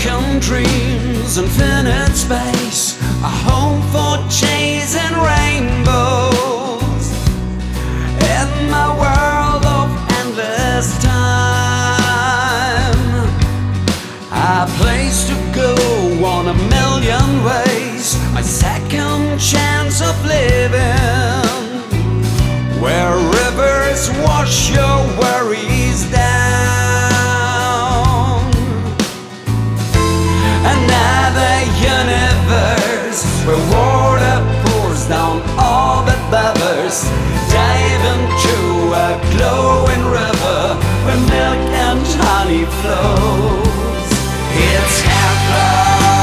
American dreams, infinite space, a home for chasing rainbows. In my world of endless time, a place to go on a million ways, my second chance of living, where rivers wash your worries down. Another universe where water pours down all the bubbles, dive into a glowing river where milk and honey flows. It's heaven.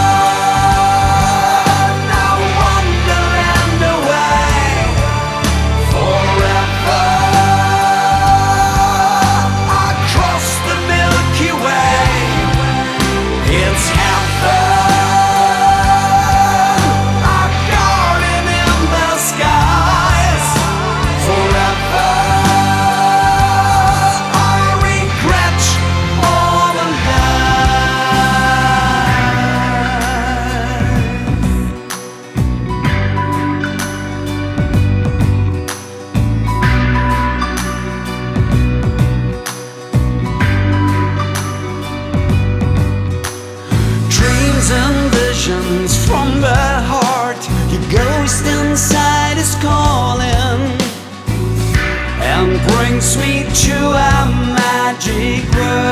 From the heart, your ghost inside is calling and brings me to a magic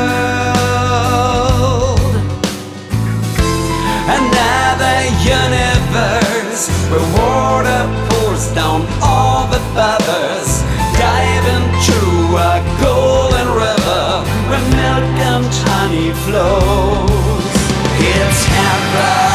world. Another universe where water pours down all the bubbles, dive into a golden river where milk and honey flows. It's heaven.